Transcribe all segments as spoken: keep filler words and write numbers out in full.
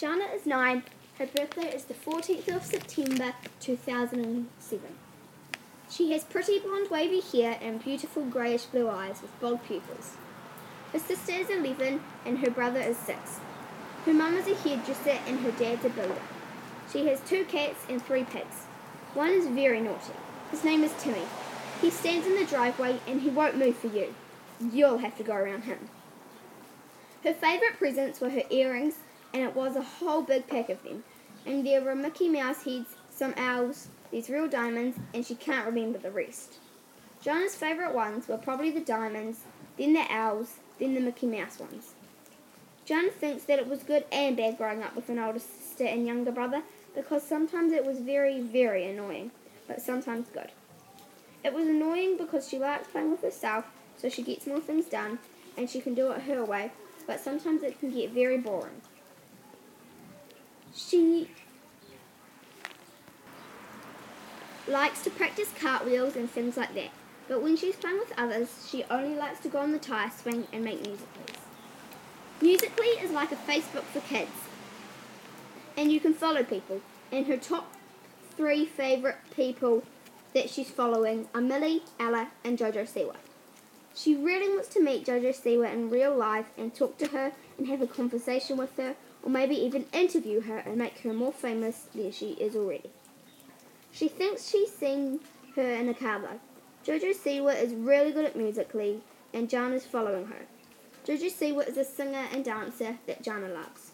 Jana is nine. Her birthday is the fourteenth of September two thousand seven. She has pretty blonde wavy hair and beautiful greyish blue eyes with bold pupils. Her sister is eleven and her brother is six. Her mum is a hairdresser and her dad's a builder. She has two cats and three pigs. One is very naughty. His name is Timmy. He stands in the driveway and he won't move for you. You'll have to go around him. Her favourite presents were her earrings, and it was a whole big pack of them. And there were Mickey Mouse heads, some owls, these real diamonds, and she can't remember the rest. Jana's favourite ones were probably the diamonds, then the owls, then the Mickey Mouse ones. Jana thinks that it was good and bad growing up with an older sister and younger brother, because sometimes it was very, very annoying, but sometimes good. It was annoying because she likes playing with herself, so she gets more things done, and she can do it her way, but sometimes it can get very boring. She likes to practice cartwheels and things like that, but when she's playing with others, she only likes to go on the tire swing and make Musical.lys. Musical.ly is like a Facebook for kids, and you can follow people, and her top three favourite people that she's following are Millie, Ella, and Jojo Siwa. She really wants to meet Jojo Siwa in real life and talk to her and have a conversation with her, or maybe even interview her and make her more famous than she is already. She thinks she's seen her in a car though. Jojo Siwa is really good at Musical.ly and Jana's following her. Jojo Siwa is a singer and dancer that Jana loves.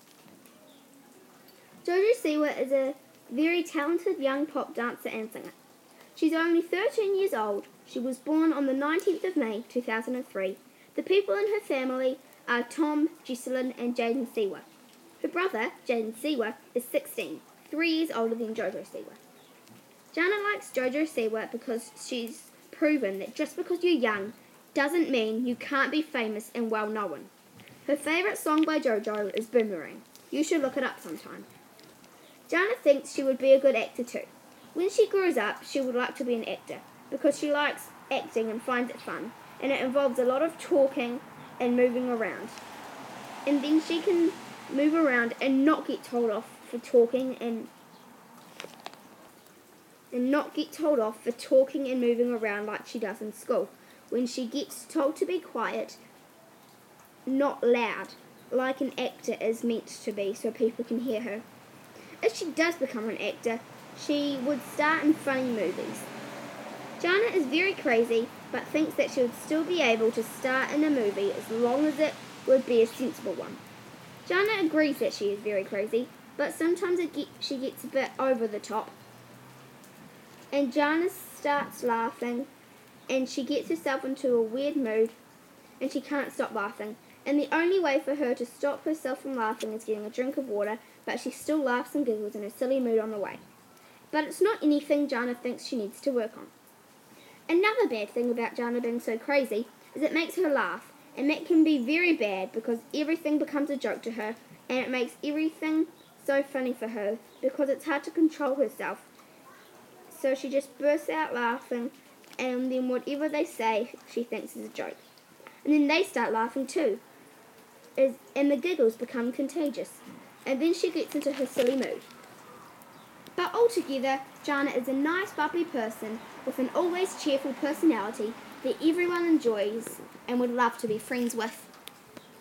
Jojo Siwa is a very talented young pop dancer and singer. She's only thirteen years old. She was born on the nineteenth of May two thousand three. The people in her family are Tom, Jessalyn and Jaden Siwa. Her brother, Jaden Siwa, is sixteen, three years older than Jojo Siwa. Jana likes Jojo Siwa because she's proven that just because you're young doesn't mean you can't be famous and well known. Her favourite song by Jojo is Boomerang. You should look it up sometime. Jana thinks she would be a good actor too. When she grows up, she would like to be an actor because she likes acting and finds it fun, and it involves a lot of talking and moving around. And then she can move around and not get told off for talking and and not get told off for talking and moving around like she does in school, when she gets told to be quiet, not loud, like an actor is meant to be so people can hear her. If she does become an actor, she would star in funny movies. Jana is very crazy, but thinks that she would still be able to star in a movie as long as it would be a sensible one. Jana agrees that she is very crazy, but sometimes it get, she gets a bit over the top. And Jana starts laughing, and she gets herself into a weird mood, and she can't stop laughing. And the only way for her to stop herself from laughing is getting a drink of water, but she still laughs and giggles in a silly mood on the way. But it's not anything Jana thinks she needs to work on. Another bad thing about Jana being so crazy is it makes her laugh, and that can be very bad because everything becomes a joke to her, and it makes everything so funny for her because it's hard to control herself. So she just bursts out laughing, and then whatever they say she thinks is a joke. And then they start laughing too, is, and the giggles become contagious, and then she gets into her silly mood. But altogether, Jana is a nice, bubbly person with an always cheerful personality that everyone enjoys and would love to be friends with.